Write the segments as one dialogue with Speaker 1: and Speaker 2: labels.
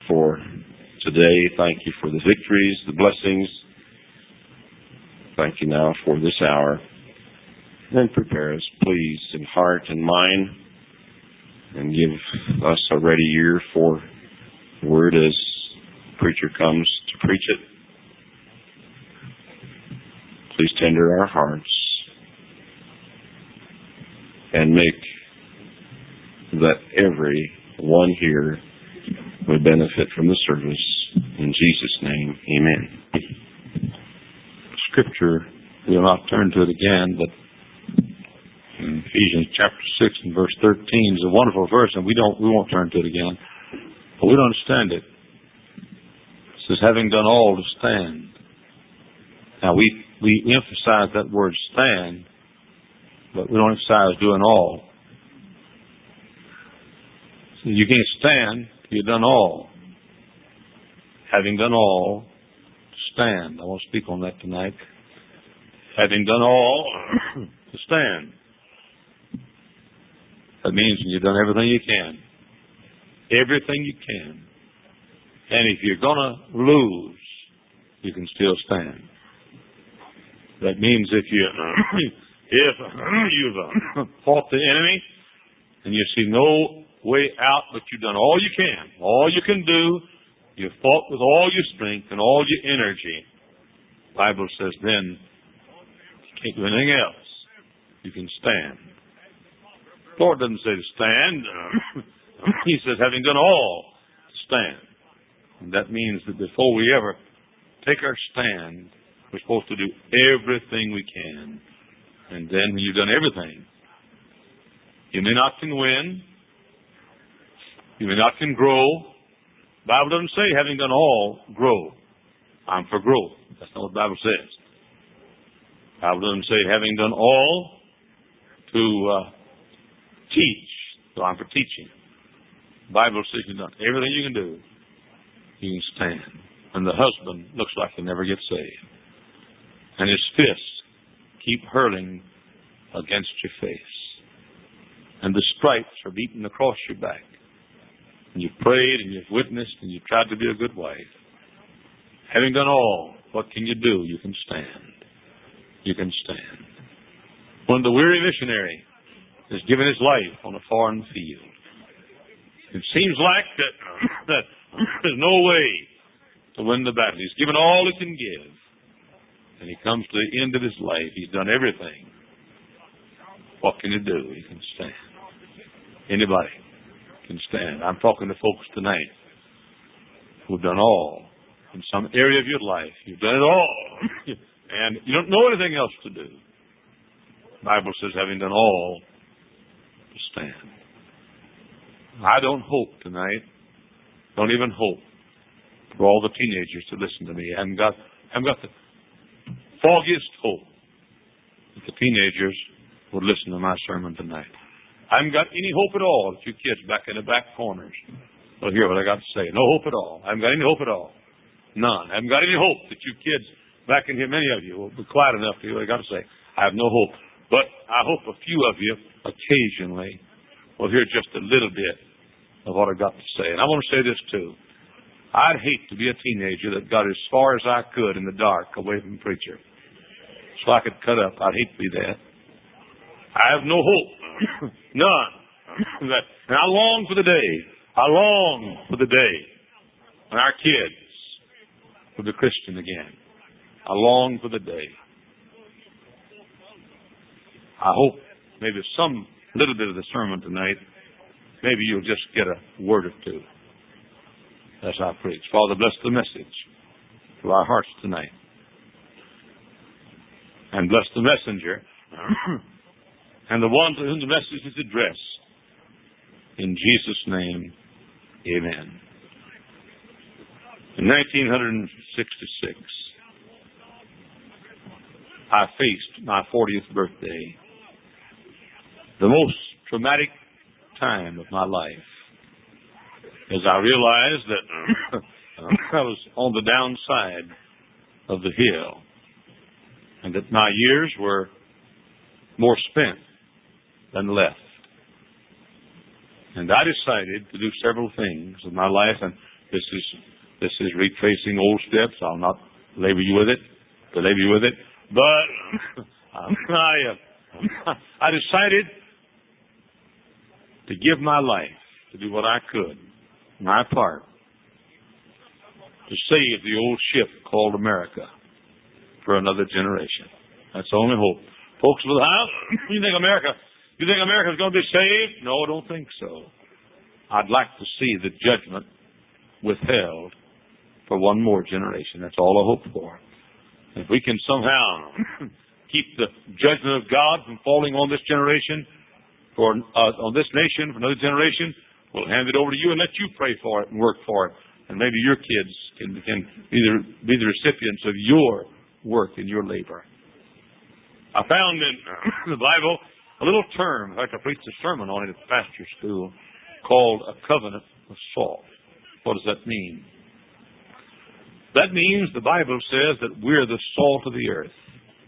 Speaker 1: for today. Thank you for the victories, the blessings. Thank you now for this hour. And prepare us, please, in heart and mind, and give us a ready ear for the word as the preacher comes to preach it. Please tender our hearts and make that every one here would benefit from the service. In Jesus' name, amen. Scripture, we'll not turn to it again, but in Ephesians chapter 6 and verse 13 is a wonderful verse, and we won't turn to it again, but we don't understand it. It says, having done all to stand. Now, we emphasize that word stand, but we don't emphasize doing all. So you can't stand till you've done all. Having done all, stand. I want to speak on that tonight. Having done all, to stand. That means you've done everything you can. Everything you can. And if you're going to lose, you can still stand. That means if you've fought the enemy and you see no way out, but you've done all you can. All you can do, you've fought with all your strength and all your energy. The Bible says then, you can't do anything else. You can stand. The Lord doesn't say to stand. He says, having done all, stand. And that means that before we ever take our stand, we're supposed to do everything we can. And then when you've done everything, you may not can win. You may not can grow. The Bible doesn't say, having done all, grow. I'm for growth. That's not what the Bible says. The Bible doesn't say, having done all, to teach. So I'm for teaching. The Bible says you've done everything you can do. You can stand. And the husband looks like he'll never get saved. And his fists keep hurling against your face. And the stripes are beaten across your back. And you've prayed and you've witnessed and you've tried to be a good wife. Having done all, what can you do? You can stand. You can stand. When the weary missionary is giving his life on a foreign field, it seems like that there's no way to win the battle. He's given all he can give. And he comes to the end of his life. He's done everything. What can you do? You can stand. Anybody can stand. I'm talking to folks tonight who've done all in some area of your life. You've done it all. And you don't know anything else to do. The Bible says, having done all, to stand. I don't hope tonight, don't even hope for all the teenagers to listen to me. I haven't got the foggiest hope that the teenagers would listen to my sermon tonight. I haven't got any hope at all that you kids back in the back corners will hear what I got to say. No hope at all. I haven't got any hope at all. None. I haven't got any hope that you kids back in here, many of you, will be quiet enough to hear what I got to say. I have no hope. But I hope a few of you occasionally will hear just a little bit of what I got to say. And I want to say this too. I'd hate to be a teenager that got as far as I could in the dark away from the preacher, so I could cut up. I'd hate to be that. I have no hope. None. And I long for the day. I long for the day when our kids will be Christian again. I long for the day. I hope maybe some little bit of the sermon tonight, maybe you'll just get a word or two as I preach. Father, bless the message to our hearts tonight. And bless the messenger and the one to whom the message is addressed. In Jesus' name, amen. In 1966, I faced my 40th birthday, the most traumatic time of my life, as I realized that I was on the downside of the hill and that my years were more spent than left. And I decided to do several things in my life, and This is retracing old steps. I'll not belabor you with it. But I decided to give my life, to do what I could, my part, to save the old ship called America for another generation. That's the only hope. Folks, you think America's going to be saved? No, I don't think so. I'd like to see the judgment withheld for one more generation. That's all I hope for. If we can somehow keep the judgment of God from falling on this generation, on this nation for another generation, we'll hand it over to you and let you pray for it and work for it. And maybe your kids can be the recipients of your work and your labor. I found in the Bible a little term. In fact, I preached a sermon on it at the pastor's school called a covenant of salt. What does that mean? That means the Bible says that we're the salt of the earth.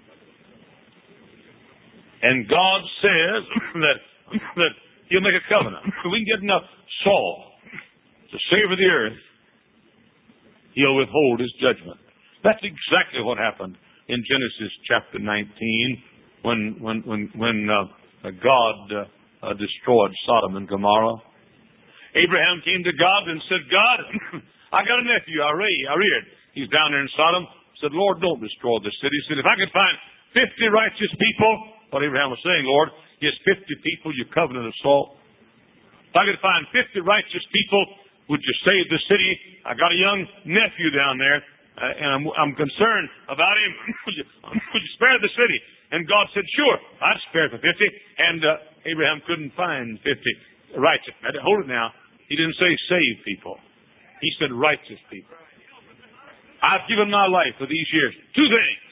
Speaker 1: And God says that He'll make a covenant. If we can get enough salt to savor the earth, He'll withhold His judgment. That's exactly what happened in Genesis chapter 19 when God destroyed Sodom and Gomorrah. Abraham came to God and said, God, I got a nephew I reared. He's down there in Sodom. Said, Lord, don't destroy the city. He said, if I could find 50 righteous people, what Abraham was saying, Lord, yes, 50 people, your covenant of salt. If I could find 50 righteous people, would you save the city? I got a young nephew down there, and I'm concerned about him. Would you spare the city? And God said, sure, I'd spare the 50. And Abraham couldn't find 50 righteous. Now, hold it now. He didn't say save people. He said righteous people. I've given my life for these years. Two things.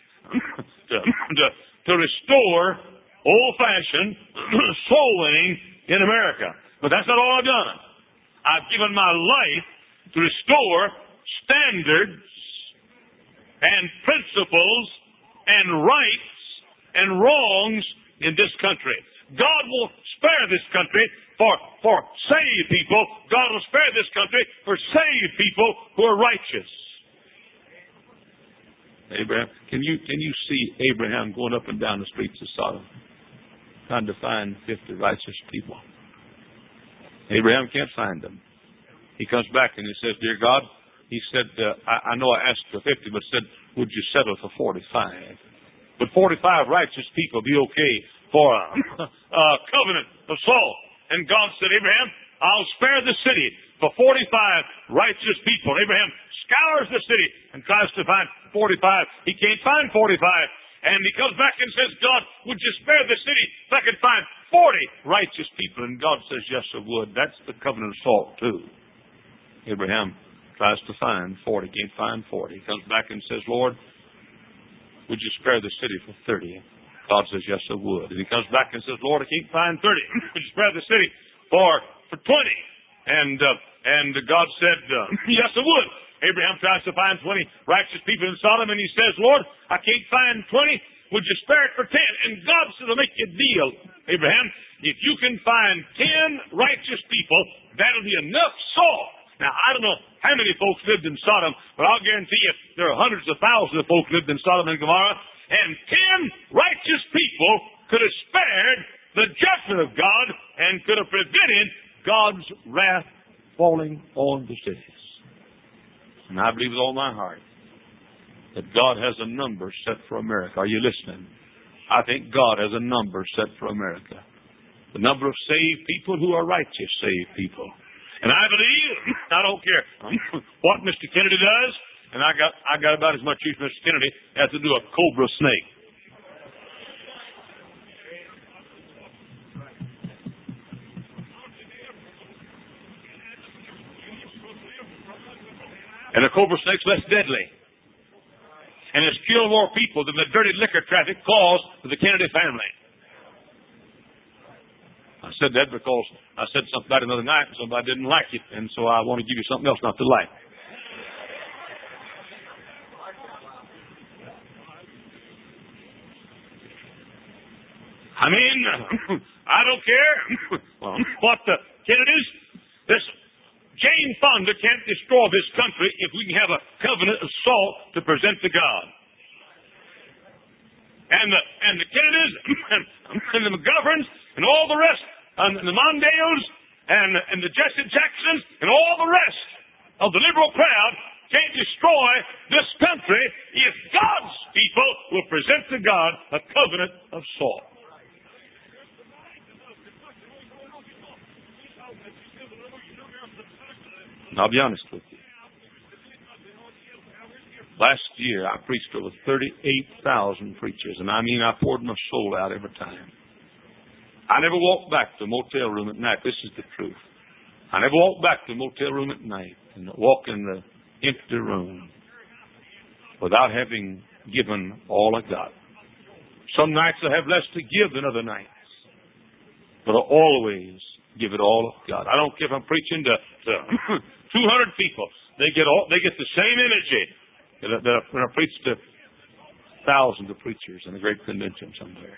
Speaker 1: to restore old-fashioned soul winning in America. But that's not all I've done. I've given my life to restore standards and principles and rights and wrongs in this country. God will spare this country for saved people. God will spare this country for saved people who are righteous. Abraham, can you see Abraham going up and down the streets of Sodom, trying to find 50 righteous people? Abraham can't find them. He comes back and he says, "Dear God," he said, I know I asked for 50, but said, "Would you settle for 45? Would 45 righteous people be okay for a covenant of salt?" And God said, "Abraham, I'll spare the city for 45 righteous people." Abraham scours the city and tries to find 45. He can't find 45. And he comes back and says, "God, would you spare the city if I could find 40 righteous people?" And God says, "Yes, I would." That's the covenant of salt, too. Abraham tries to find 40. Can't find 40. He comes back and says, "Lord, would you spare the city for 30? God says, "Yes, I would." And he comes back and says, "Lord, I can't find 30. Would you spare the city for 20? And God said, "Yes, I would." Abraham tries to find 20 righteous people in Sodom, and he says, "Lord, I can't find 20. Would you spare it for 10? And God says, "I'll make you a deal, Abraham. If you can find 10 righteous people, that'll be enough salt." Now, I don't know how many folks lived in Sodom, but I'll guarantee you there are hundreds of thousands of folks lived in Sodom and Gomorrah, and 10 righteous people could have spared the judgment of God and could have prevented God's wrath falling on the cities. And I believe with all my heart that God has a number set for America. Are you listening? I think God has a number set for America. The number of saved people who are righteous saved people. And I believe, I don't care what Mr. Kennedy does, and I got about as much use for Mr. Kennedy as to do a cobra snake. And the cobra snake's less deadly. And it's killed more people than the dirty liquor traffic caused to the Kennedy family. I said that because I said something about it another night and somebody didn't like it. And so I want to give you something else not to like. I mean, I don't care what the Kennedys, this Jane Fonda can't destroy this country if we can have a covenant of salt to present to God. And the Kennedys and the McGoverns and all the rest, and the Mondales and the Jesse Jacksons and all the rest of the liberal crowd can't destroy this country if God's people will present to God a covenant of salt. And I'll be honest with you. Last year, I preached over 38,000 preachers, and I mean I poured my soul out every time. I never walked back to a motel room at night. This is the truth. I never walked back to a motel room at night and walk in the empty room without having given all I got. Some nights I have less to give than other nights, but I always give it all I've got. I don't care if I'm preaching to 200 people. They get the same energy that when I preach to thousands of preachers in a great convention somewhere.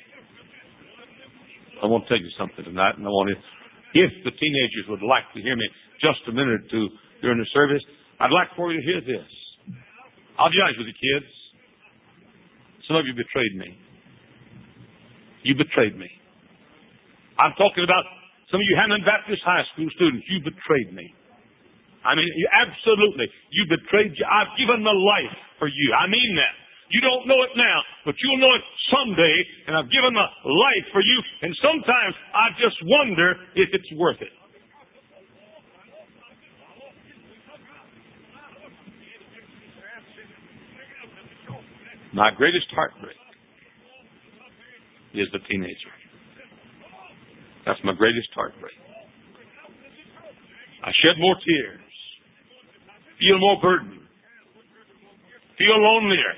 Speaker 1: I want to tell you something tonight, and I want to, if the teenagers would like to hear me just a minute or two during the service, I'd like for you to hear this. I'll be honest with you, kids. Some of you betrayed me. You betrayed me. I'm talking about some of you Hammond Baptist High School students. You betrayed me. I mean, you absolutely. You betrayed you. I've given my life for you. I mean that. You don't know it now, but you'll know it someday, and I've given my life for you, and sometimes I just wonder if it's worth it. My greatest heartbreak is the teenager. That's my greatest heartbreak. I shed more tears, feel more burden, feel lonelier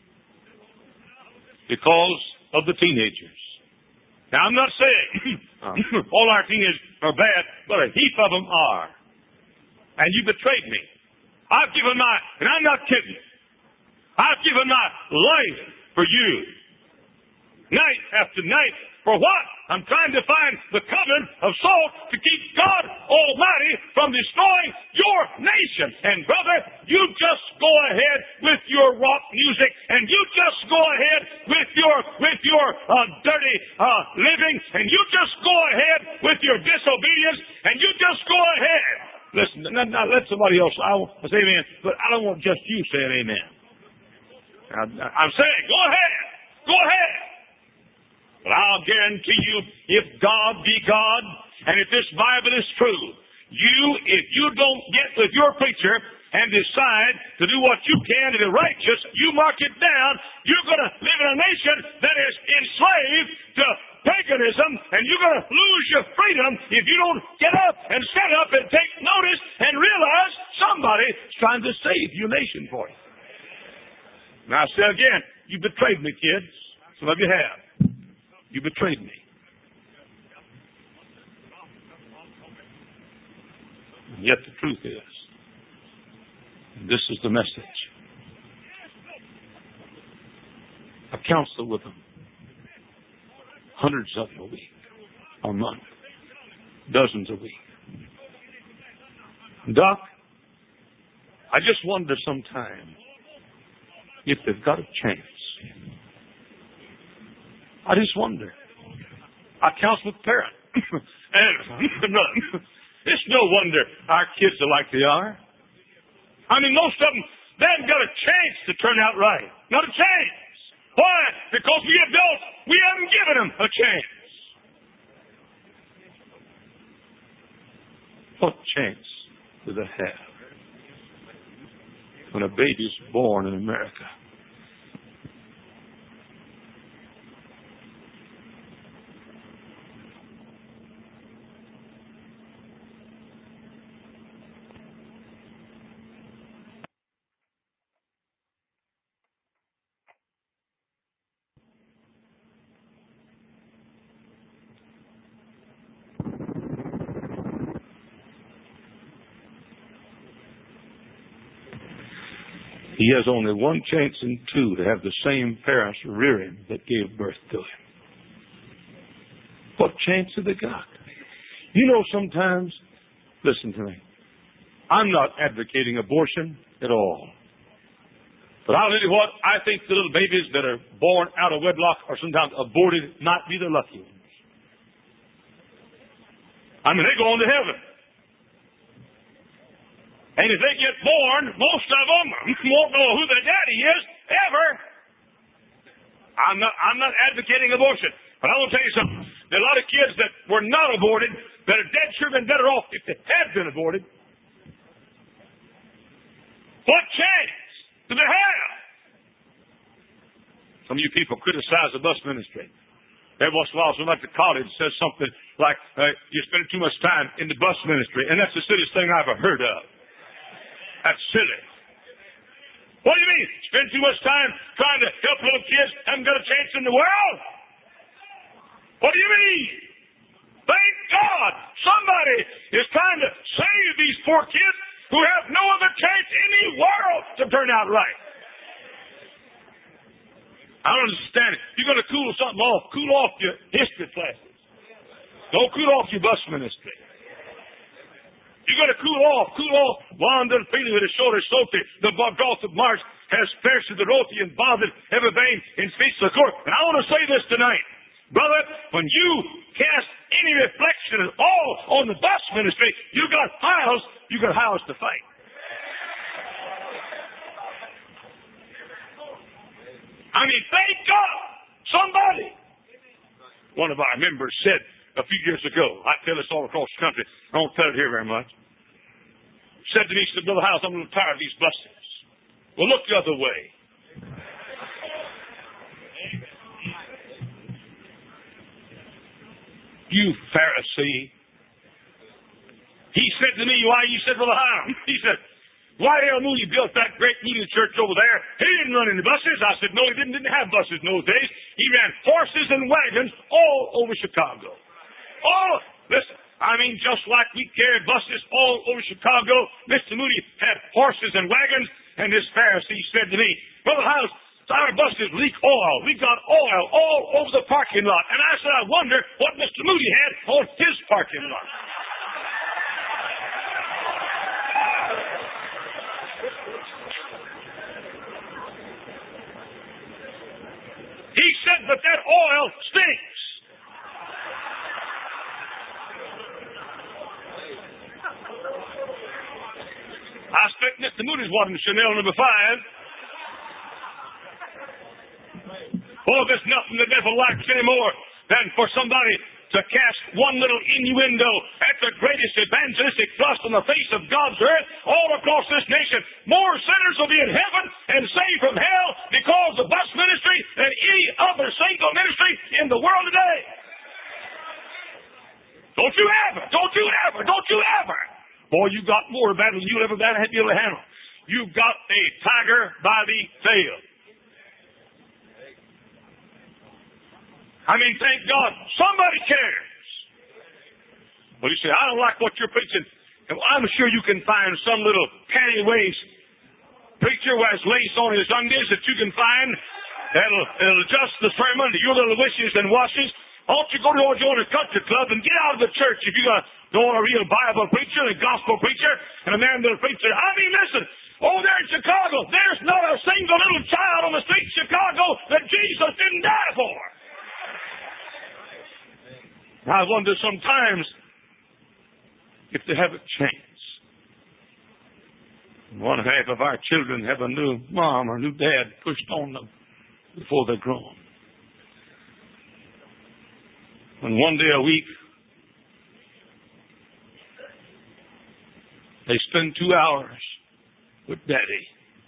Speaker 1: because of the teenagers. Now, I'm not saying all our teenagers are bad, but a heap of them are. And you betrayed me. I've given and I'm not kidding, I've given my life for you. Night after night. For what? I'm trying to find the covenant of salt to keep God Almighty from destroying your nation. And brother, you just go ahead with your rock music, and you just go ahead with your dirty living, and you just go ahead with your disobedience, and you just go ahead. Listen, now let somebody else. I'll say amen, but I don't want just you saying amen. Now, I'm saying, go ahead. Go ahead. But I'll guarantee you, if God be God, and if this Bible is true, if you don't get with your preacher and decide to do what you can to be righteous, you mark it down, you're going to live in a nation that is enslaved to paganism, and you're going to lose your freedom if you don't get up and stand up and take notice and realize somebody's trying to save your nation for you. Now, I say again, you betrayed me, kids. Some of you have. You betrayed me. And yet the truth is, and this is the message, I counsel with them, hundreds of them a week, a month, dozens a week. Doc, I just wonder sometime if they've got a chance. I just wonder. I counsel with parents. And it's no wonder our kids are like they are. I mean, most of them, they haven't got a chance to turn out right. Not a chance. Why? Because we adults, we haven't given them a chance. What chance do they have when a baby's born in America? He has only one chance in two to have the same parents rear him that gave birth to him. What chance have they got? You know, sometimes, listen to me, I'm not advocating abortion at all. But I'll tell you what, I think the little babies that are born out of wedlock or sometimes aborted might be the lucky ones. I mean, they go on to heaven. And if they get born, most of them won't know who their daddy is, ever. I'm not advocating abortion. But I will tell you something. There are a lot of kids that were not aborted that are dead sure been better off if they had been aborted. What chance do they have? Some of you people criticize the bus ministry. Every once in a while, somebody at the college says something like, you're spending too much time in the bus ministry. And that's the silliest thing I've ever heard of. That's silly. What do you mean? Spend too much time trying to help little kids haven't got a chance in the world? What do you mean? Thank God somebody is trying to save these poor kids who have no other chance in the world to turn out right. I don't understand it. You're going to cool something off. Cool off your history classes. Don't cool off your bus ministry. You're going to cool off. Wanda and feeling with his shoulders soaked. The gulf of Mars has pierced the roti and bothered every vein in speech of the court. And I want to say this tonight. Brother, when you cast any reflection at all on the bus ministry, you got house to fight. I mean, thank God, somebody. One of our members said a few years ago, I tell this all across the country, I don't tell it here very much, said to me, he said, Brother House, I'm a little tired of these buses. Well, look the other way. You Pharisee. He said to me, why? You said, Brother House, he said, why L. Moody built that great meeting church over there? He didn't run any buses. I said, no, he didn't have buses in those days. He ran horses and wagons all over Chicago. Oh, listen, I mean, just like we carry buses all over Chicago, Mr. Moody had horses and wagons, and this Pharisee said to me, Brother House, our buses leak oil. We got oil all over the parking lot. And I said, I wonder what Mr. Moody had on his parking lot. He said, but that oil stinks. I expect Mr. Moody's wanting Chanel number 5. Oh, there's nothing the devil likes anymore than for somebody to cast one little innuendo at the greatest evangelistic thrust on the face of God's earth all across this nation. More sinners will be in heaven and saved from hell because of bus ministry than any other single ministry in the world today. Don't you ever. Boy, you got more battle than you'll ever be able to handle. You've got a tiger by the tail. I mean, thank God, somebody cares. Well, you say, I don't like what you're preaching. Well, I'm sure you can find some little panty waist preacher who has lace on his undies that you can find that'll adjust the sermon to your little wishes and washes. Why don't you go to join a country club and get out of the church if you don't want a real Bible preacher, a gospel preacher, and a man that'll preach it. I mean, listen, over there in Chicago, there's not a single little child on the street of Chicago that Jesus didn't die for. I wonder sometimes if they have a chance. One half of our children have a new mom or new dad pushed on them before they're grown. And one day a week, they spend 2 hours with Daddy.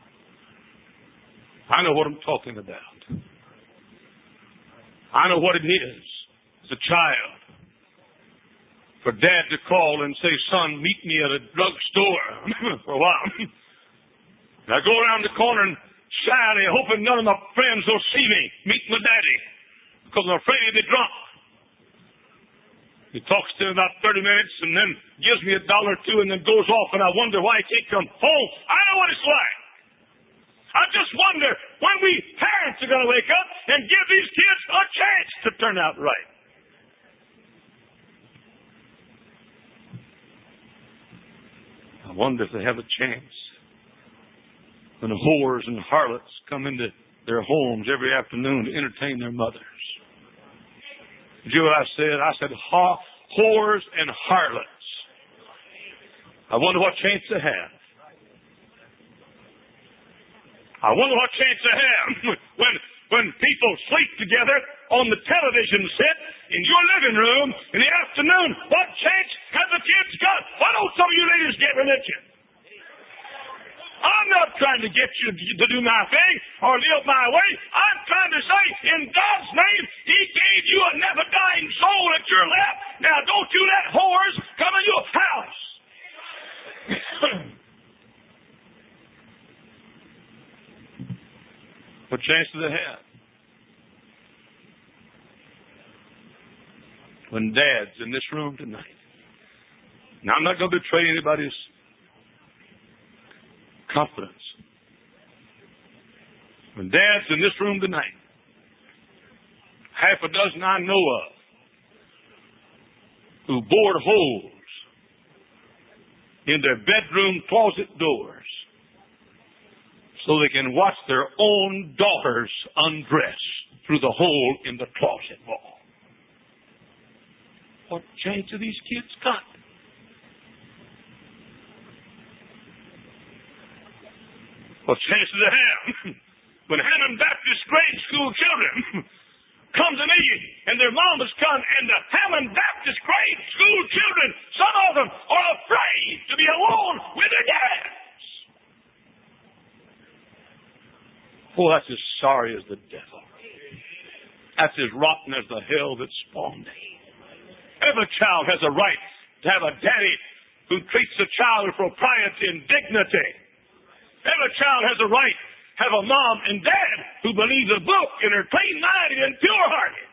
Speaker 1: I know what I'm talking about. I know what it is as a child for Dad to call and say, son, meet me at a drugstore for a while. And I go around the corner and shyly, hoping none of my friends will see me meet my Daddy because I'm afraid he'll be drunk. He talks to me about 30 minutes and then gives me $1 or $2 and then goes off, and I wonder why he can't come home. I know what it's like. I just wonder when we parents are going to wake up and give these kids a chance to turn out right. I wonder if they have a chance when the whores and harlots come into their homes every afternoon to entertain their mothers. Did you hear what I said? I said whores and harlots. I wonder what chance they have. I wonder what chance they have when people sleep together on the television set in your living room in the afternoon. What chance have the kids got? Why don't some of you ladies get religion? I'm not trying to get you to do my thing or live my way. I'm trying to say, in God's name, He gave you a never dying soul at your lap. Now, don't you let whores come in your house. What chance do they have? When dads in this room tonight. Now, I'm not going to betray anybody's confidence. When dads in this room tonight, half a dozen I know of, who bored holes in their bedroom closet doors so they can watch their own daughters undress through the hole in the closet wall. What chance have these kids got? What chance do they have? When Hammond Baptist grade school children come to me and their mamas come, and the Hammond Baptist grade school children, some of them are afraid to be alone with their dads. Oh, that's as sorry as the devil. That's as rotten as the hell that spawned him. Every child has a right to have a daddy who treats the child with propriety and dignity. Every child has a right to have a mom and dad who believe the book and are clean-minded and pure-hearted.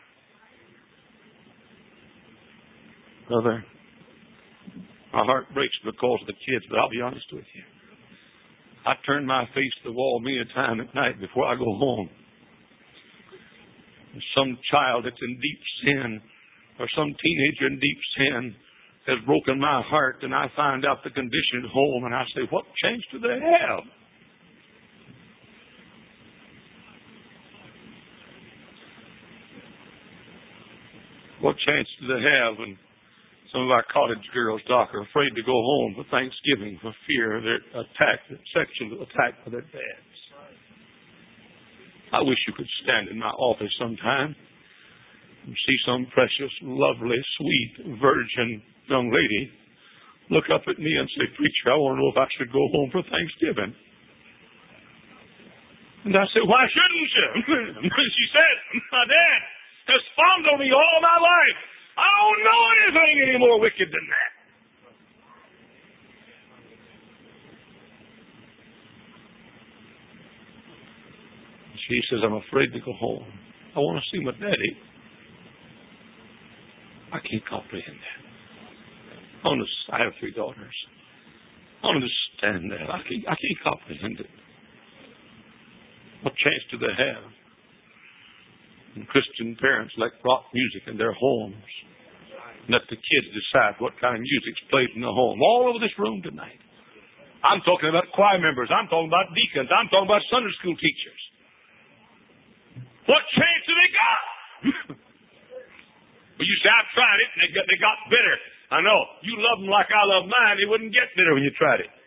Speaker 1: Brother, my heart breaks because of the kids, but I'll be honest with you. I turn my face to the wall many a time at night before I go home. Some child that's in deep sin or some teenager in deep sin has broken my heart, and I find out the condition at home, and I say, what chance do they have? What chance do they have when some of our college girls, Doc, are afraid to go home for Thanksgiving for fear of their sexual attack by their dads? I wish you could stand in my office sometime and see some precious, lovely, sweet, virgin young lady look up at me and say, preacher, I want to know if I should go home for Thanksgiving. And I said, why shouldn't you? She said, my dad has fondled me all my life. I don't know anything any more wicked than that. She says, I'm afraid to go home. I want to see my daddy. I can't comprehend that. I have 3 daughters. I don't understand that. I can't comprehend it. What chance do they have? And Christian parents like rock music in their homes. Let the kids decide what kind of music's played in the home. All over this room tonight. I'm talking about choir members. I'm talking about deacons. I'm talking about Sunday school teachers. What chance have they got? Well, you say, I've tried it, and they got bitter. I know. You love them like I love mine. They wouldn't get bitter when you tried it.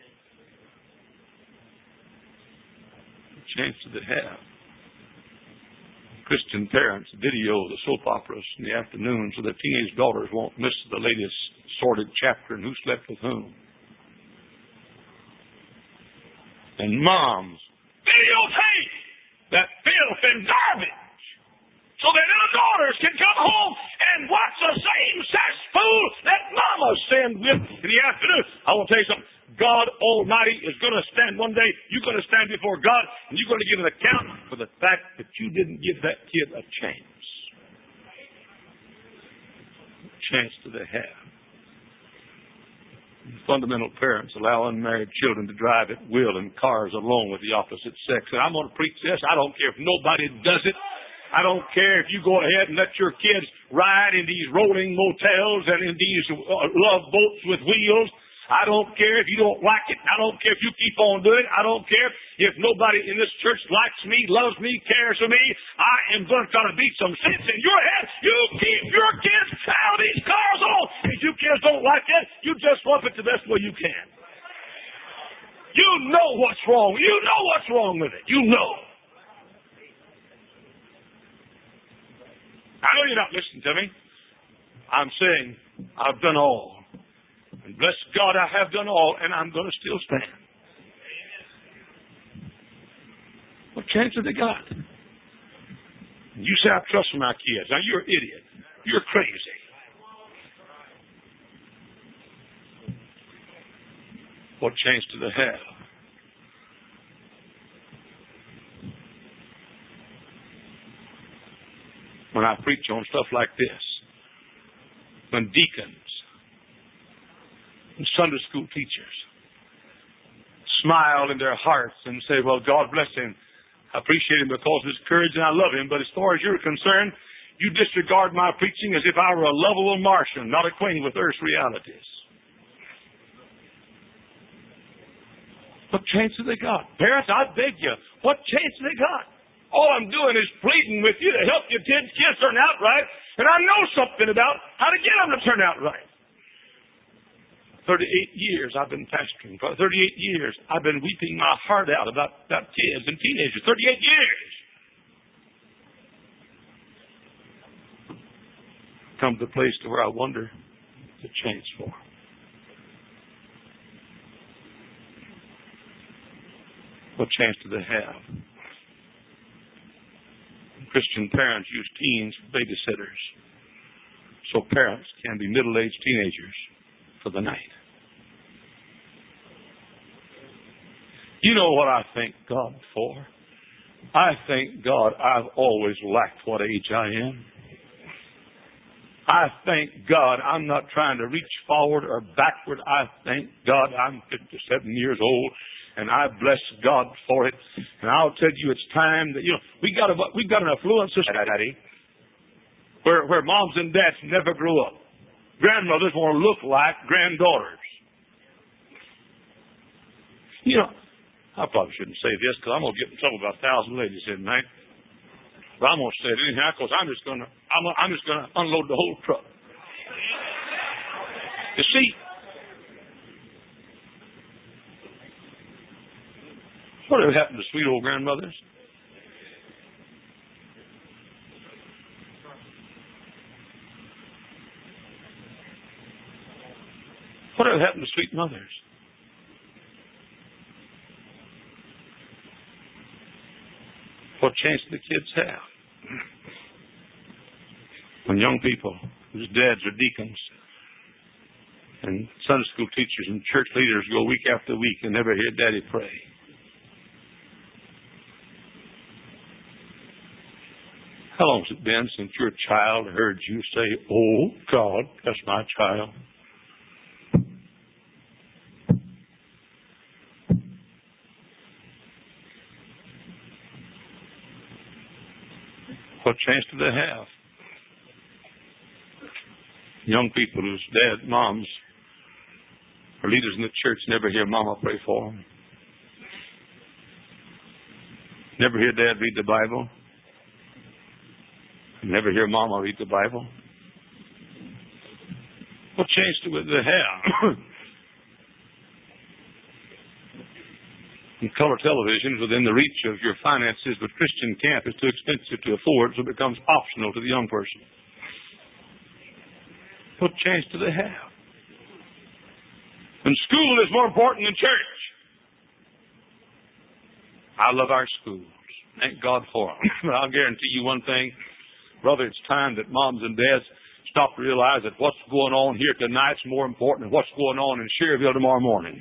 Speaker 1: What chance do they have? Christian parents video the soap operas in the afternoon so their teenage daughters won't miss the latest sordid chapter in Who Slept With Whom. And moms videotape that filth and garbage so their little daughters can come home and watch the same cesspool that mama sinned with in the afternoon. I want to tell you something. God Almighty is going to stand one day. You're going to stand before God, and you're going to give an account for the fact that you didn't give that kid a chance. What chance do they have? Fundamental parents allow unmarried children to drive at will in cars alone with the opposite sex. And I'm going to preach this. I don't care if nobody does it. I don't care if you go ahead and let your kids ride in these rolling motels and in these love boats with wheels. I don't care if you don't like it. I don't care if you keep on doing it. I don't care if nobody in this church likes me, loves me, cares for me. I am going to try to beat some sense in your head. You keep your kids out of these cars on. If you kids don't like it, you just lump it the best way you can. You know what's wrong. You know what's wrong with it. You know. I know you're not listening to me. I'm saying I've done all. And bless God, I have done all, and I'm going to still stand. What chance have they got? You say, I trust my kids. Now, you're an idiot. You're crazy. What chance do they have? When I preach on stuff like this, when deacons and Sunday school teachers smile in their hearts and say, well, God bless him. I appreciate him because of his courage and I love him. But as far as you're concerned, you disregard my preaching as if I were a lovable Martian, not acquainted with earth's realities. What chance have they got? Parents, I beg you, what chance have they got? All I'm doing is pleading with you to help your kids turn out right. And I know something about how to get them to turn out right. 38 years I've been pastoring. For 38 years I've been weeping my heart out about kids and teenagers. 38 years. Come to the place to where I wonder the chance for. What chance do they have? Christian parents use teens for babysitters so parents can be middle-aged teenagers for the night. You know what I thank God for? I thank God I've always lacked what age I am. I thank God I'm not trying to reach forward or backward. I thank God I'm 57 years old, and I bless God for it. And I'll tell you, it's time that, we've got an affluent society where moms and dads never grow up. Grandmothers want to look like granddaughters. I probably shouldn't say this because I'm going to get in trouble by 1,000 ladies here tonight. But I'm going to say it anyhow because I'm just going to unload the whole truck. You see, whatever happened to sweet old grandmothers? Whatever happened to sweet mothers? What chance do the kids have? When young people whose dads are deacons and Sunday school teachers and church leaders go week after week and never hear Daddy pray. How long has it been since your child heard you say, "Oh, God, that's my child"? What chance do they have? Young people whose dad, moms, or leaders in the church never hear Mama pray for them. Never hear Dad read the Bible. Never hear Mama read the Bible. What chance do they have? And color television is within the reach of your finances, but Christian camp is too expensive to afford, so it becomes optional to the young person. What chance do they have? And school is more important than church. I love our schools. Thank God for them. But I'll guarantee you one thing, brother, it's time that moms and dads stop to realize that what's going on here tonight is more important than what's going on in Sherrville tomorrow morning.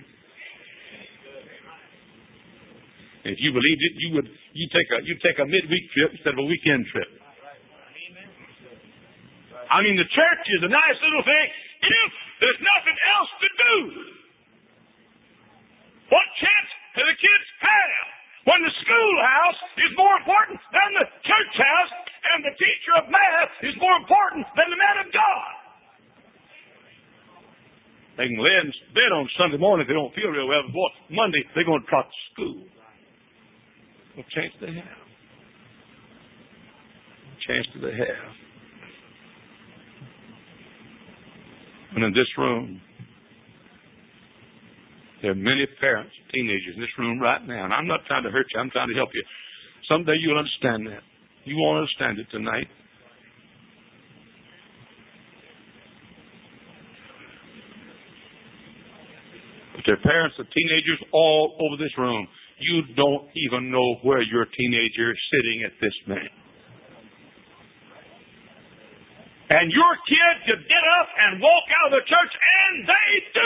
Speaker 1: If you believed it, you'd take a midweek trip instead of a weekend trip. I mean, the church is a nice little thing if there's nothing else to do. What chance do the kids have when the schoolhouse is more important than the church house and the teacher of math is more important than the man of God? They can lay in bed on Sunday morning if they don't feel real well. But boy, Monday, they're going to trot to school. What chance do they have? What chance do they have? And in this room, there are many parents, teenagers in this room right now, and I'm not trying to hurt you. I'm trying to help you. Someday you'll understand that. You won't understand it tonight. But there are parents of teenagers all over this room. You don't even know where your teenager is sitting at this minute. And your kid could get up and walk out of the church, and they do.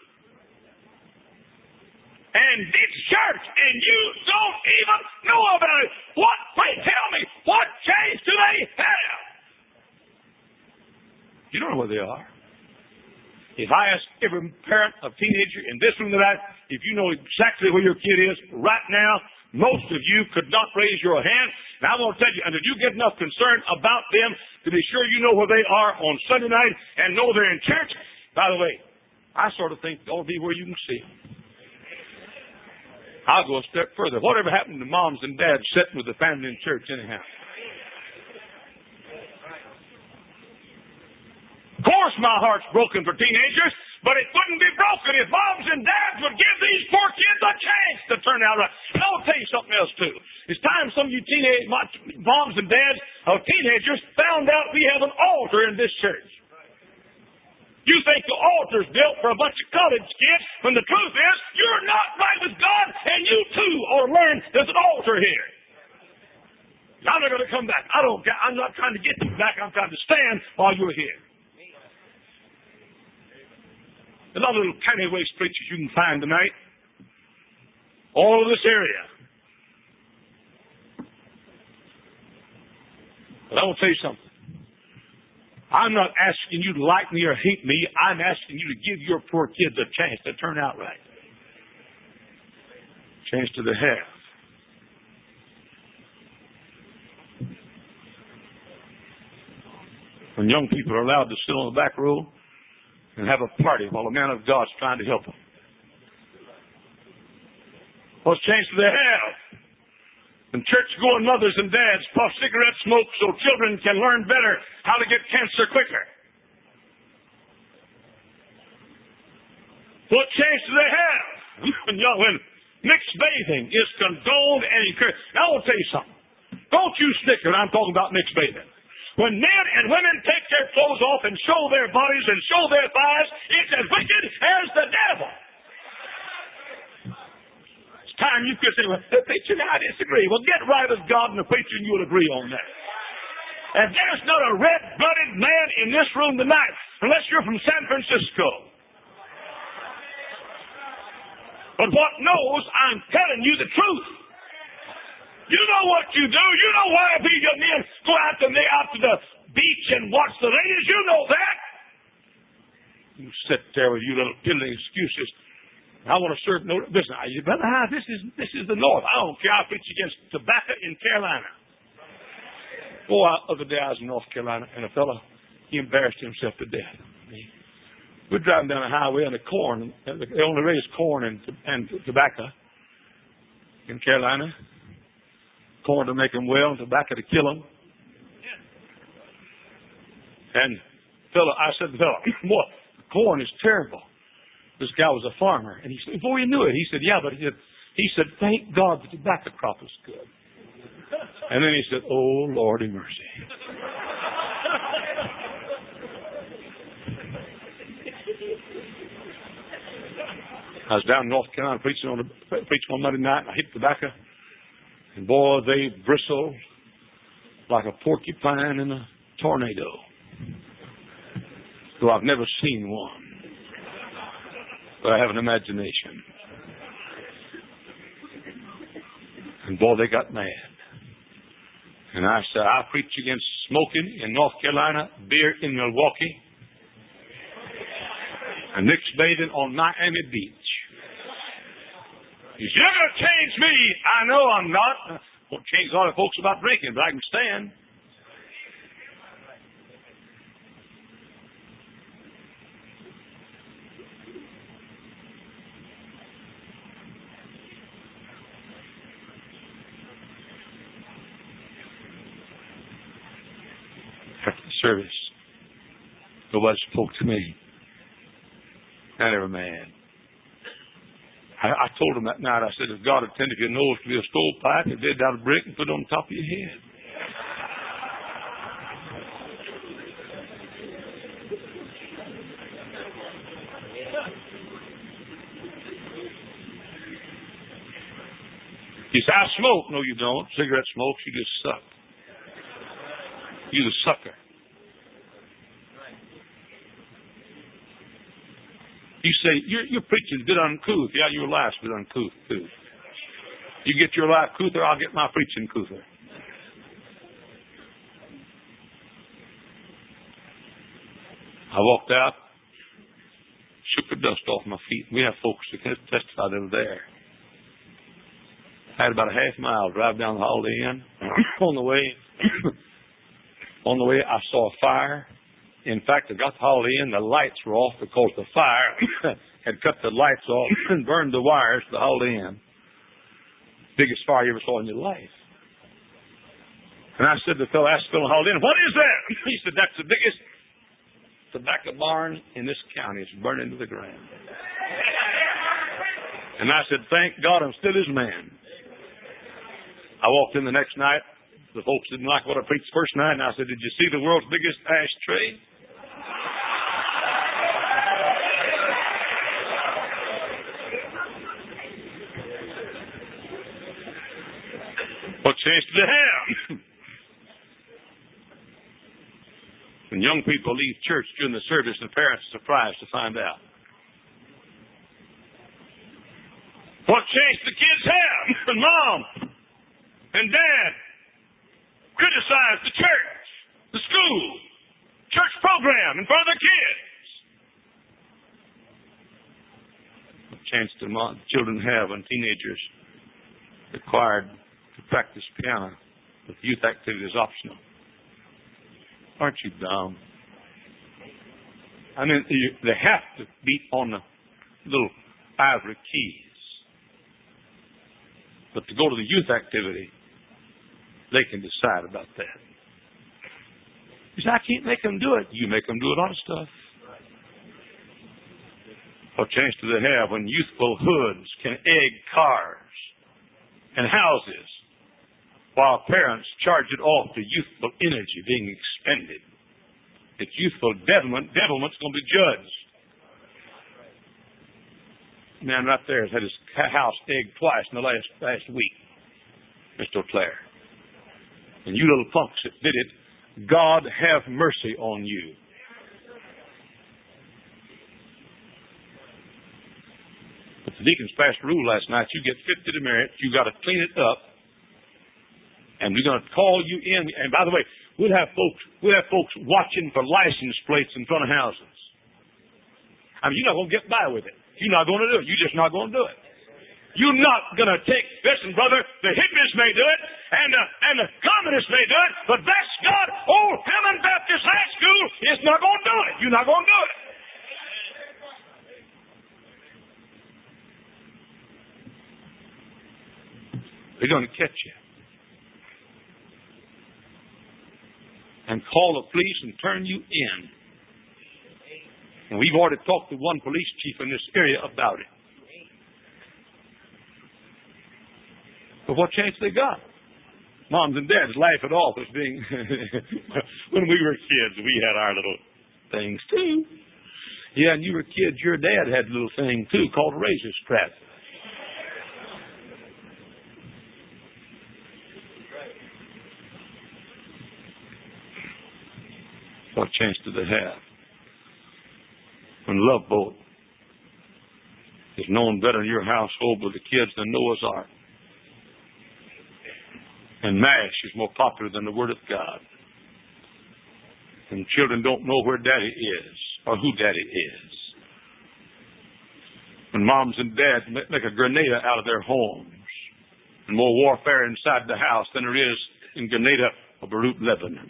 Speaker 1: And this church, and you don't even know about it. What? Wait, tell me, what change do they have? You don't know where they are. If I ask every parent of teenager in this room tonight, if you know exactly where your kid is right now, most of you could not raise your hand. And I want to tell you, until you get enough concern about them to be sure you know where they are on Sunday night and know they're in church. By the way, I sort of think they ought to be where you can see them. I'll go a step further. Whatever happened to moms and dads sitting with the family in church anyhow? Of course my heart's broken for teenagers, but it wouldn't be broken if moms and dads would give these poor kids a chance to turn out right. And I'll tell you something else too. It's time some of you moms and dads of teenagers found out we have an altar in this church. You think the altar's built for a bunch of college kids, when the truth is, you're not right with God, and you too ought to learn there's an altar here. Now they're going to come back. I'm not trying to get you back. I'm trying to stand while you're here. A lot of little tiny waist preachers you can find tonight. All of this area. But I will tell you something. I'm not asking you to like me or hate me. I'm asking you to give your poor kids a chance to turn out right. Chance to the have. When young people are allowed to sit on the back row and have a party while a man of God's trying to help them. What chance do they have? And church-going mothers and dads puff cigarette smoke so children can learn better how to get cancer quicker. What chance do they have? When mixed bathing is condoned and encouraged. Now, I will tell you something. Don't you snicker when I'm talking about mixed bathing. When men and women take their clothes off and show their bodies and show their thighs, it's as wicked as the devil. Time you could say, well, preacher, I disagree. Well, get right with God and the preacher and you'll agree on that. And there's not a red-blooded man in this room tonight, unless you're from San Francisco. But what knows, I'm telling you the truth. You know what you do. You know why these young men go out to the beach and watch the ladies. You know that. You sit there with your little piddling excuses. I want to serve no business. Brother, this is the North. I don't care. I preach against tobacco in Carolina. Boy, the other day I was in North Carolina, and a fellow, he embarrassed himself to death. We're driving down the highway, and the corn, they only raise corn and tobacco in Carolina. Corn to make them well, and tobacco to kill them. And I said to the fellow, boy, corn is terrible. This guy was a farmer, and he said, before he knew it, he said, yeah, but he said, thank God the tobacco crop is good. And then he said, oh, Lordy mercy. I was down in North Carolina preaching one Monday night, and I hit tobacco, and boy, they bristled like a porcupine in a tornado. Though I've never seen one. But I have an imagination. And boy, they got mad. And I said, I preach against smoking in North Carolina, beer in Milwaukee, and mixed bathing on Miami Beach. You're going to change me. I know I'm not. I won't change a lot of folks about drinking, but I can stand. service. Nobody spoke to me. Not every man. I told him that night, I said, if God intended your nose to be a stovepipe, He did out of brick and put it on top of your head. You say, I smoke. No, you don't. Cigarette smokes, you just suck. You're the sucker. You say, your preaching's a bit uncouth. Yeah, your life's a bit uncouth, too. You get your life couther, I'll get my preaching couther. I walked out, shook the dust off my feet. We have folks that can testify that were there. I had about a half mile drive down the Holiday Inn. On the way, I saw a fire. In fact, I got the Holiday Inn. The lights were off because the fire had cut the lights off and burned the wires to the Holiday Inn. Biggest fire you ever saw in your life. And I said to the fellow, asked the fellow in the Holiday Inn, what is that? He said, that's the biggest tobacco barn in this county. It's burning to the ground. And I said, thank God I'm still His man. I walked in the next night. The folks didn't like what I preached the first night, and I said, did you see the world's biggest ashtray? What chance do they have? When young people leave church during the service, the parents are surprised to find out. What chance do kids have? And mom and dad criticize the church, the school, church program in front of their kids. What chance do children have when teenagers required to practice piano with youth activities optional? Aren't you dumb? I mean, they have to beat on the little ivory keys. But to go to the youth activity, they can decide about that. You say, I can't make them do it. You make them do a lot of stuff. What chance do they have when youthful hoods can egg cars and houses while parents charge it off to youthful energy being expended? It's youthful devilment's going to be judged. Man right there has had his house egged twice in the last week, Mr. O'Clair. And you little punks that did it, God have mercy on you. But the deacons passed a rule last night. You get 50 demerits. You got to clean it up. And we're going to call you in. And by the way, we'll have folks watching for license plates in front of houses. I mean, you're not going to get by with it. You're not going to do it. You're just not going to do it. You're not going to take, listen, brother, the hippies may do it, and the communists may do it, but that's God, Old Hammond Baptist High School is not going to do it. You're not going to do it. They're going to catch you. And call the police and turn you in. And we've already talked to one police chief in this area about it. But what chance they got? Moms and dads laugh it off as being, when we were kids, we had our little things too. Yeah, and you were kids, your dad had a little thing too called a razor strap. What chance do they have? When Love Boat is known better in your household with the kids than Noah's Ark. And MASH is more popular than the Word of God. And children don't know where Daddy is or who Daddy is. When moms and dads make a Grenada out of their homes, and more warfare inside the house than there is in Grenada or Beirut, Lebanon.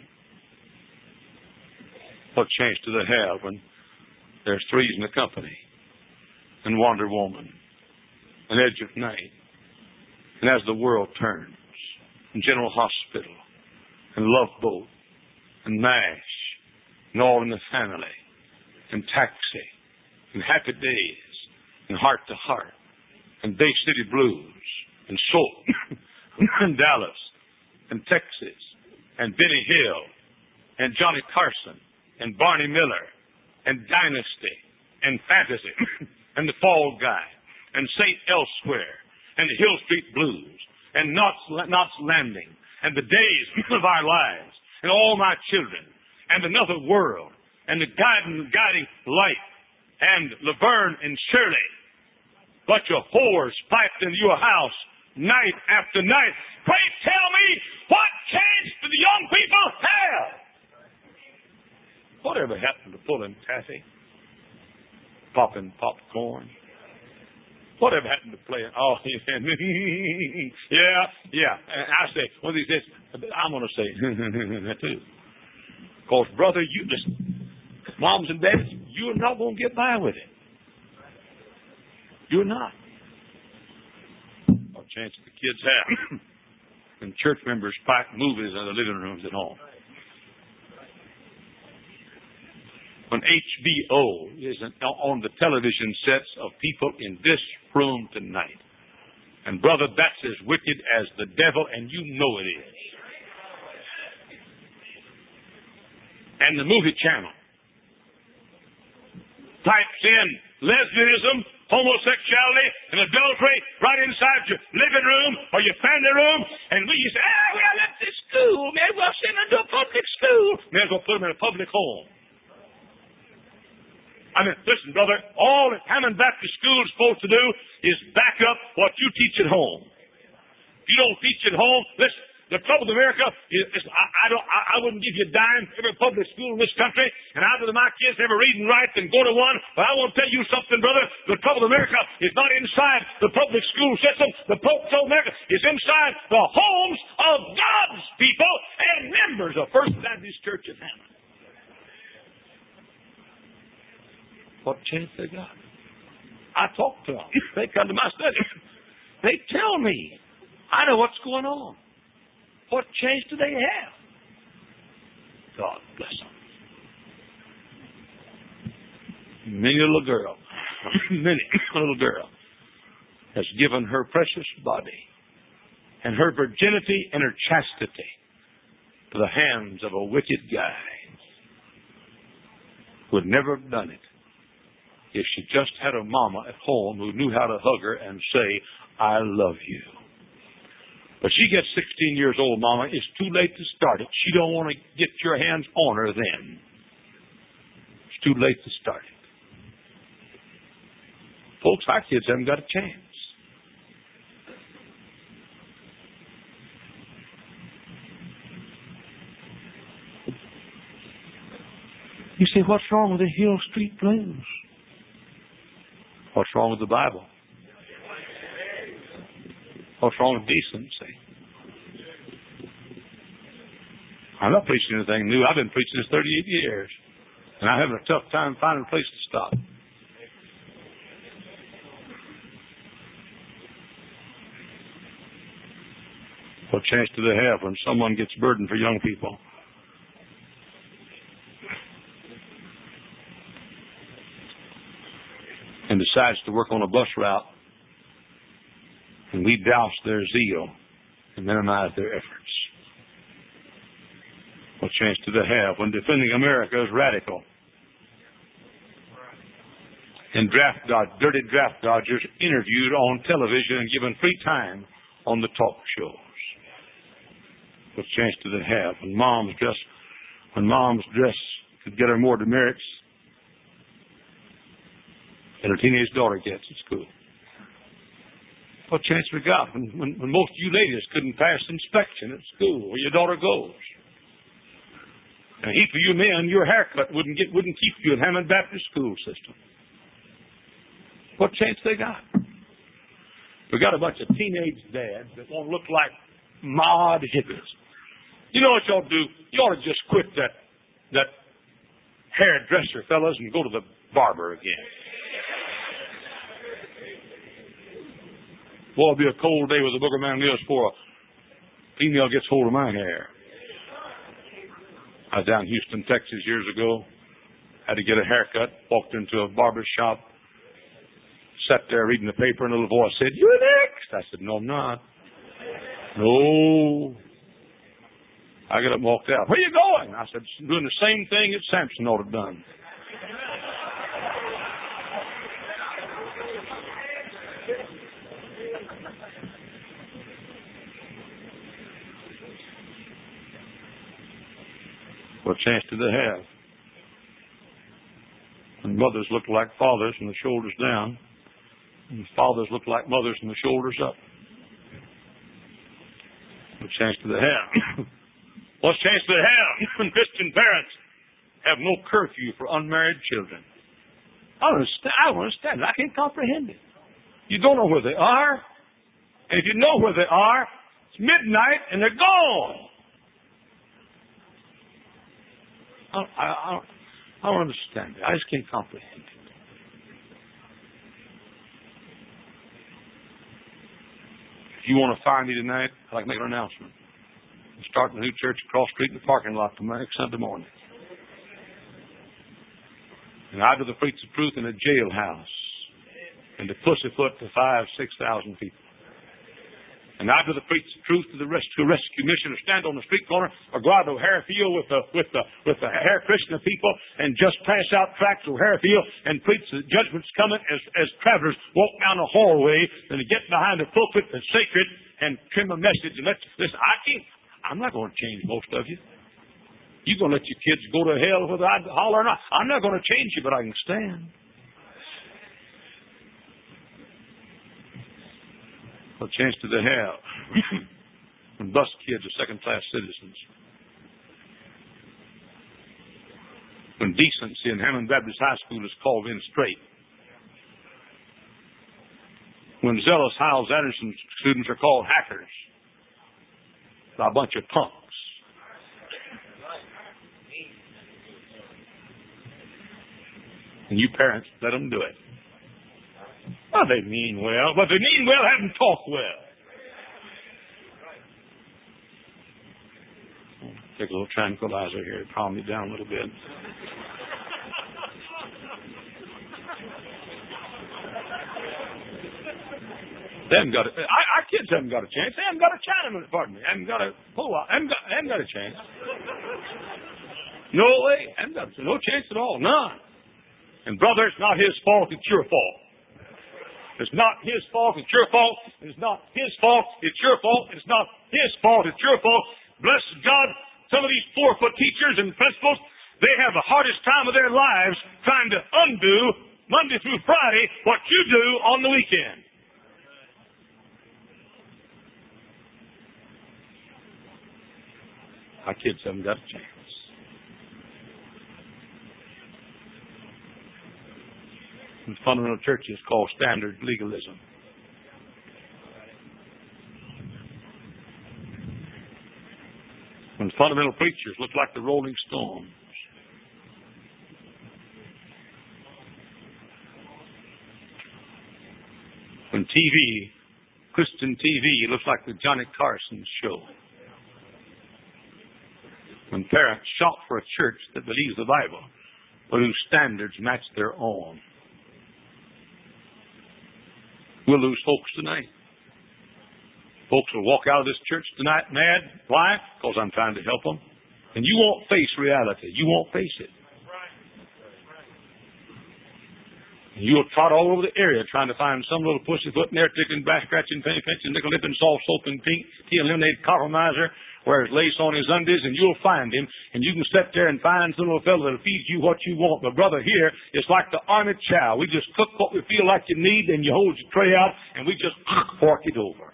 Speaker 1: What chance do they have when there's Threes in the Company and Wonder Woman and Edge of Night and As the World Turns and General Hospital and Love Boat and MASH and All in the Family, and Taxi, and Happy Days, and Heart to Heart, and Bay City Blues, and Soul, and Dallas, and Texas, and Benny Hill, and Johnny Carson, and Barney Miller, and Dynasty, and Fantasy, and The Fall Guy, and St. Elsewhere, and the Hill Street Blues, and Knots Landing, and The Days of Our Lives, and All My Children, and Another World, and The Guiding Light, and Laverne and Shirley. Bunch of whores piped into your house night after night. Pray tell me, what chance do the young people have? Whatever happened to pulling taffy? Popping popcorn? Whatever happened to playing? Oh, yeah. And I say, one of these days, I'm going to say that too. Because, brother, you listen, moms and dads, you're not going to get by with it. You're not. What chance the kids have? And church members pipe movies in the living rooms at home. When HBO is on the television sets of people in this room tonight. And brother, that's as wicked as the devil, and you know it is. And the movie channel types in lesbianism, homosexuality, and adultery right inside your living room or your family room, and we say, we left this school, man, we'll send them to a public school. May as well put them in a public home. I mean, listen, brother, all that Hammond Baptist School is supposed to do is back up what you teach at home. If you don't teach at home, listen, the trouble with America is I wouldn't give you a dime for every public school in this country, and I'd rather my kids never read and write than go to one. But I want to tell you something, brother. The trouble with America is not inside the public school system. The trouble with America is inside the homes of God's people and members of First Baptist Church in Hammond. What chance they got? I talk to them. They come to my study. They tell me. I know what's going on. What chance do they have? God bless them. Many a little girl has given her precious body and her virginity and her chastity to the hands of a wicked guy who would never have done it if she just had a mama at home who knew how to hug her and say, I love you. But she gets 16 years old, mama, it's too late to start it. She don't want to get your hands on her then. It's too late to start it. Folks, our kids haven't got a chance. You say, what's wrong with the Hill Street Blues? What's wrong with the Bible? What's wrong with decency? I'm not preaching anything new. I've been preaching this 38 years. And I'm having a tough time finding a place to stop. What chance do they have when someone gets burdened for young people? And decides to work on a bus route, and we douse their zeal and minimize their efforts. What chance do they have when defending America is radical? And dirty draft dodgers interviewed on television and given free time on the talk shows. What chance do they have when mom's dress could get her more demerits than her teenage daughter gets at school? What chance we got when most of you ladies couldn't pass inspection at school where your daughter goes? And a heap of you men, your haircut wouldn't keep you in Hammond Baptist school system. What chance they got? We got a bunch of teenage dads that won't look like mod hippies. You know what y'all do? You ought to just quit that hairdresser, fellas, and go to the barber again. Boy, it'll be a cold day with the Booker Man Mills before a female gets hold of my hair. I was down in Houston, Texas years ago. Had to get a haircut. Walked into a barber shop. Sat there reading the paper, and a little voice said, "You're next." I said, "No, I'm not." "No." I got up and walked out. "Where you going?" I said, "Doing the same thing that Samson ought to have done." What chance did they have? And mothers looked like fathers from the shoulders down, and fathers looked like mothers from the shoulders up. What chance do they have? What chance do they have when Christian parents have no curfew for unmarried children? I don't understand it. I can't comprehend it. You don't know where they are, and if you know where they are, it's midnight and they're gone. I don't understand it. I just can't comprehend it. If you want to find me tonight, I'd like to make an announcement. I'm starting a new church across the street in the parking lot next Sunday morning. And I do the preach the truth in a jailhouse and to pussyfoot to 5,000-6,000 people. And I do the preach the truth to the rescue mission, or stand on the street corner, or go out to O'Hare Field with the Hare Krishna people, and just pass out tracts of O'Hare Field and preach the judgment's coming as travelers walk down the hallway, and to get behind the pulpit that's sacred and trim a message. And listen, I'm not going to change most of you. You're going to let your kids go to hell whether I holler or not. I'm not going to change you, but I can stand. What chance do they have when bus kids are second-class citizens? When decency in Hammond Baptist High School is called in straight? When zealous Hyles Anderson students are called hackers by a bunch of punks? And you parents let them do it. Well, they mean well, but they mean well, have them talk well. Take a little tranquilizer here to calm you down a little bit. They haven't got our kids haven't got a chance. They haven't got a Chinaman, pardon me. Haven't got a pull-out. Haven't got a chance. No way. Haven't got no chance at all. None. And brother, it's not his fault. It's your fault. It's not his fault, it's your fault. It's not his fault, it's your fault. It's not his fault, it's your fault. Bless God, some of these 4-foot teachers and principals, they have the hardest time of their lives trying to undo Monday through Friday what you do on the weekend. Our kids haven't got a chance. In fundamental churches called standard legalism. When fundamental preachers look like the Rolling Stones. When Christian TV looks like the Johnny Carson show. When parents shop for a church that believes the Bible, but whose standards match their own. We'll lose folks tonight. Folks will walk out of this church tonight mad. Why? Because I'm trying to help them. And you won't face reality. You won't face it. And you'll trot all over the area trying to find some little pussyfoot in there, ticking, back scratching, penny pinching, nickel nipping, soft soaping, pink tea and lemonade compromiser, wears lace on his undies, and you'll find him, and you can sit there and find some little fellow that'll feed you what you want. But brother, here, it's like the army chow. We just cook what we feel like you need, and you hold your tray out, and we just fork it over.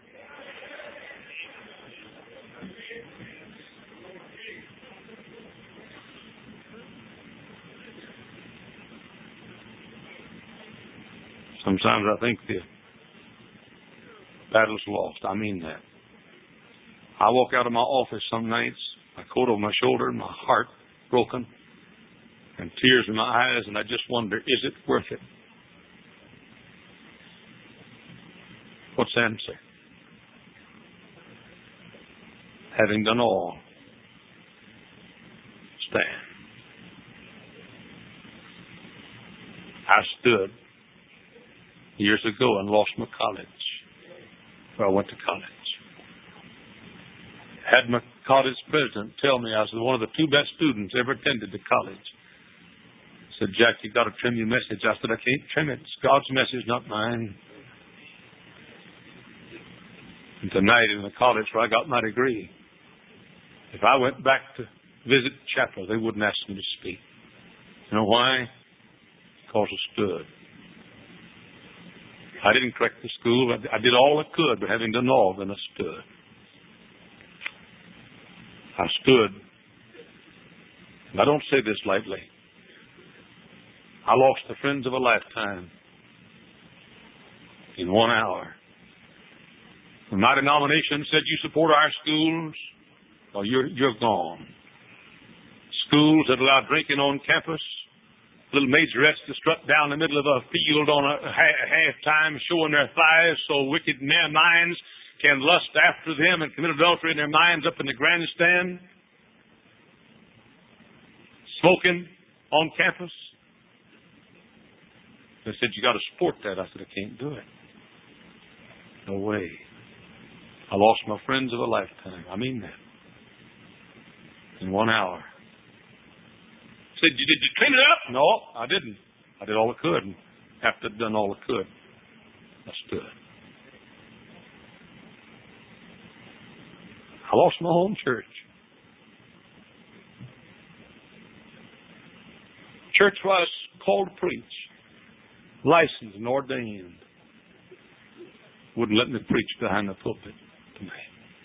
Speaker 1: Sometimes I think the battle's lost. I mean that. I walk out of my office some nights, my coat over my shoulder, and my heart broken, and tears in my eyes, and I just wonder, is it worth it? What's the answer? Having done all, stand. I stood years ago and lost my college, where I went to college. Had my college president tell me I was one of the 2 best students ever attended to college. Said, Jack, you got to trim your message. I said, I can't trim it. It's God's message, not mine. And tonight in the college where I got my degree, if I went back to visit chapel, they wouldn't ask me to speak. You know why? Because I stood. I didn't correct the school. I did all I could, but having done all, then I stood. I stood. And I don't say this lightly. I lost the friends of a lifetime in 1 hour. When my denomination said, you support our schools, well, you're gone. Schools that allow drinking on campus, little majorettes to strut down the middle of a field on a halftime showing their thighs so wicked minds can lust after them and commit adultery in their minds up in the grandstand. Smoking on campus. They said, you got to support that. I said, I can't do it. No way. I lost my friends of a lifetime. I mean that. In 1 hour. Said, did you clean it up? No, I didn't. I did all I could. And after I'd done all I could, I stood. I lost my home church. Church was called to preach. Licensed and ordained. Wouldn't let me preach behind the pulpit to me.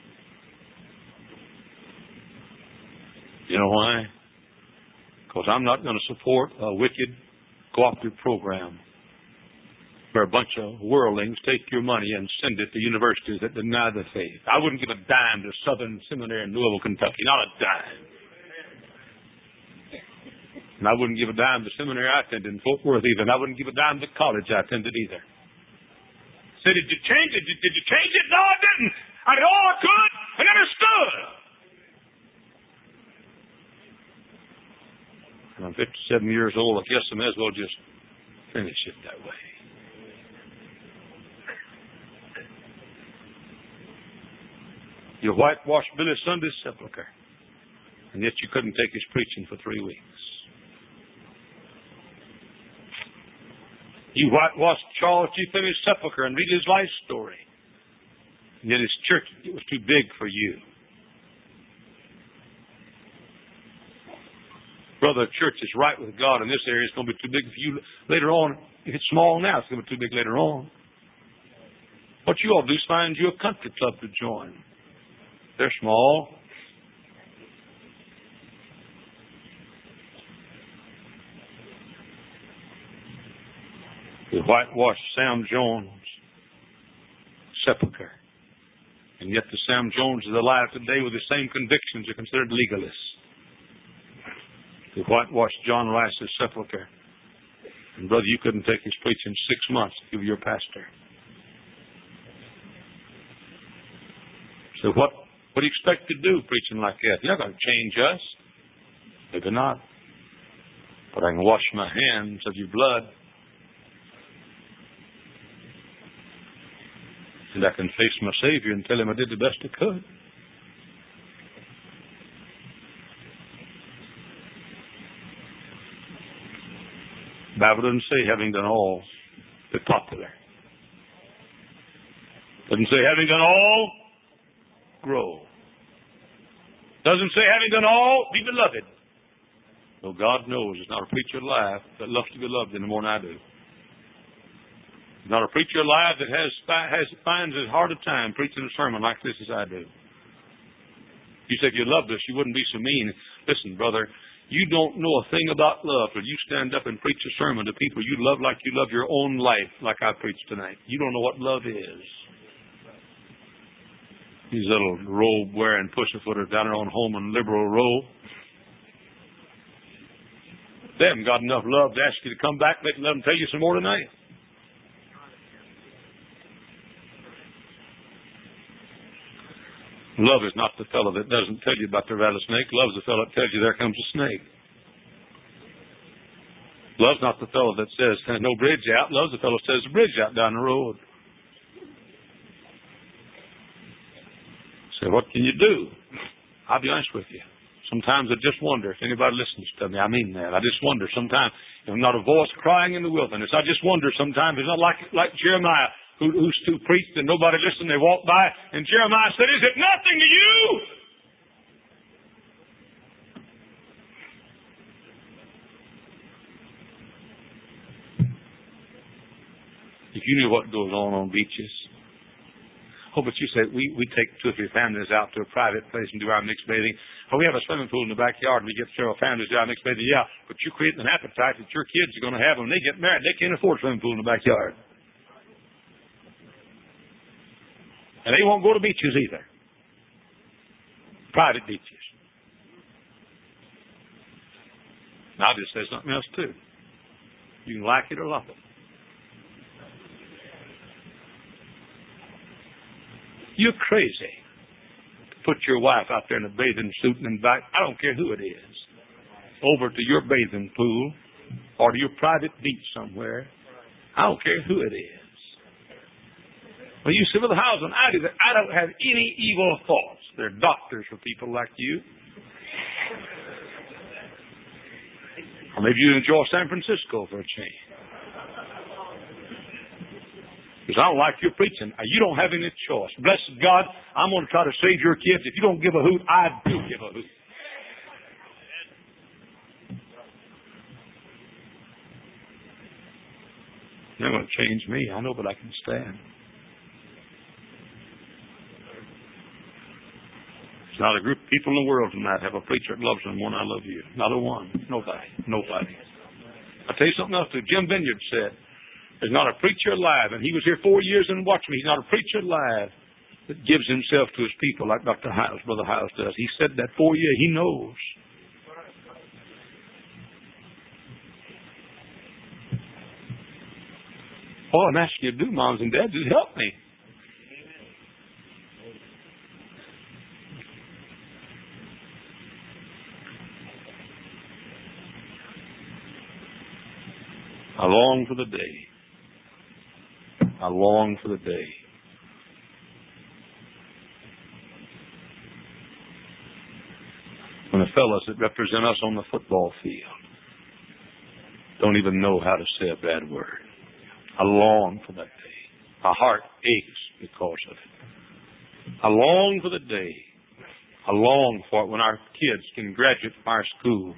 Speaker 1: You know why? Because I'm not going to support a wicked cooperative program where a bunch of worldlings take your money and send it to universities that deny the faith. I wouldn't give a dime to Southern Seminary in Louisville, Kentucky. Not a dime. And I wouldn't give a dime to the seminary I attended in Fort Worth either. And I wouldn't give a dime to the college I attended either. Said, did you change it? Did you change it? No, I didn't. I did all I could and then I stood. And I'm 57 years old. I guess I may as well just finish it that way. You whitewashed Billy Sunday's sepulcher, and yet you couldn't take his preaching for 3 weeks. You whitewashed Charles G. Finney's sepulcher and read his life story. And yet his church, it was too big for you. Brother, church is right with God in this area. It's going to be too big for you later on. If it's small now, it's going to be too big later on. What you ought to do is find you a country club to join. They're small. We whitewashed Sam Jones' sepulcher. And yet the Sam Jones is alive today with the same convictions are considered legalists. We whitewashed John Rice's sepulcher. And brother, you couldn't take his preaching 6 months to give your pastor. So what do you expect to do preaching like that? You're not going to change us. Maybe not. But I can wash my hands of your blood. And I can face my Savior and tell him I did the best I could. The Bible doesn't say having done all, be popular. Doesn't say having done all, grow. Doesn't say having done all, be beloved. Though God knows there's not a preacher alive that loves to be loved any more than I do. There's not a preacher alive that finds as hard a time preaching a sermon like this as I do. You say if you loved us, you wouldn't be so mean. Listen, brother, you don't know a thing about love till you stand up and preach a sermon to people you love like you love your own life, like I preached tonight. You don't know what love is. These little robe-wearing pussyfooters down there on home and liberal row. They haven't got enough love to ask you to come back. Let them tell you some more tonight. Love is not the fellow that doesn't tell you about the rattlesnake. Love is the fellow that tells you there comes a snake. Love's not the fellow that says, no bridge out. Love's the fellow that says, the bridge out down the road. So what can you do? I'll be honest with you. Sometimes I just wonder if anybody listens to me. I mean that. I just wonder sometimes. If not a voice crying in the wilderness. I just wonder sometimes. It's not like Jeremiah who preached and nobody listened. They walked by and Jeremiah said, is it nothing to you? If you knew what goes on beaches. Oh, but you say, we take 2 or 3 families out to a private place and do our mixed bathing. Oh, we have a swimming pool in the backyard and we get several families to do our mixed bathing. Yeah, but you're creating an appetite that your kids are going to have when they get married. They can't afford a swimming pool in the backyard. And they won't go to beaches either. Private beaches. Now I'll just say something else too. You can like it or love it. You're crazy to put your wife out there in a bathing suit and invite, I don't care who it is, over to your bathing pool or to your private beach somewhere. I don't care who it is. When you say, well, husband, I don't have any evil thoughts. There are doctors for people like you. Or maybe you enjoy San Francisco for a change. Because I don't like your preaching. You don't have any choice. Bless God, I'm going to try to save your kids. If you don't give a hoot, I do give a hoot. They're going to change me. I know, but I can stand. There's not a group of people in the world tonight have a preacher that loves them more than I love you. Not a one. Nobody. Nobody. I'll tell you something else too. Jim Vineyard said, there's not a preacher alive, and he was here 4 years and watched me. He's not a preacher alive that gives himself to his people like Dr. Hiles, Brother Hiles does. He said that 4 years. He knows. All I'm asking you to do, moms and dads, is help me. I long for the day. I long for the day when the fellows that represent us on the football field don't even know how to say a bad word. I long for that day. My heart aches because of it. I long for the day. I long for it when our kids can graduate from our schools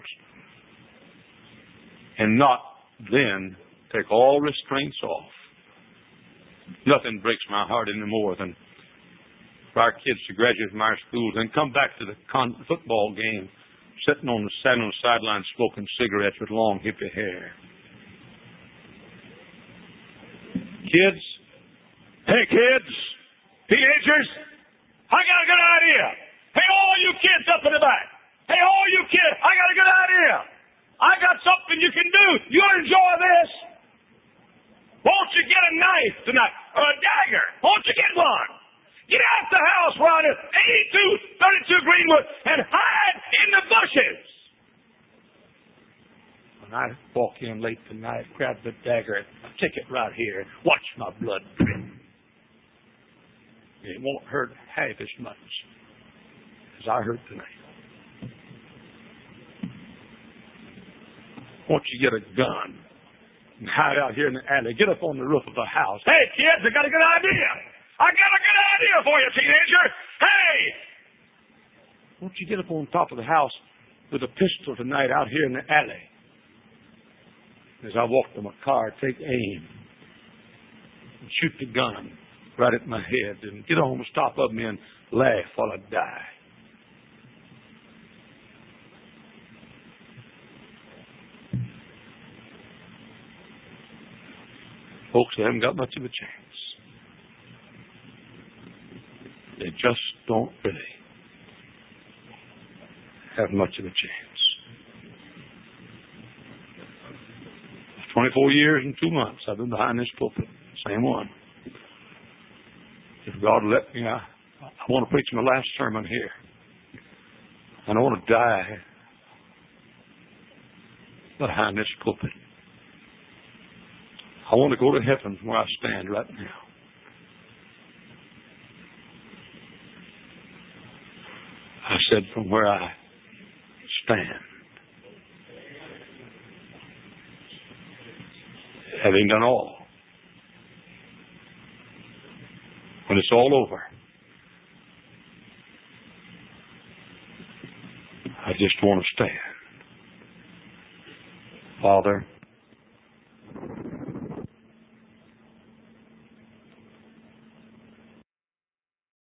Speaker 1: and not then take all restraints off. Nothing breaks my heart any more than for our kids to graduate from our schools and come back to the football game sitting on the sideline smoking cigarettes with long hippie hair. Kids, hey kids, teenagers, I got a good idea. Hey all you kids up in the back. Hey all you kids, I got a good idea. I got something you can do. You'll enjoy this. Won't you get a knife tonight? Or a dagger? Won't you get one? Get out the house around 8232 Greenwood and hide in the bushes. When I walk in late tonight, grab the dagger, stick it right here, watch my blood drip. It won't hurt half as much as I hurt tonight. Won't you get a gun and hide out here in the alley? Get up on the roof of the house. Hey, kids, I got a good idea. I got a good idea for you, teenager. Hey! Won't you get up on top of the house with a pistol tonight out here in the alley? As I walk to my car, take aim and shoot the gun right at my head and get on the top of me and laugh while I die. Folks, they haven't got much of a chance. They just don't really have much of a chance. 24 years and 2 months I've been behind this pulpit. Same one. If God will let me, I want to preach my last sermon here. And I want to die behind this pulpit. I want to go to heaven where I stand right now. I said, from where I stand, having done all, when it's all over, I just want to stand. Father,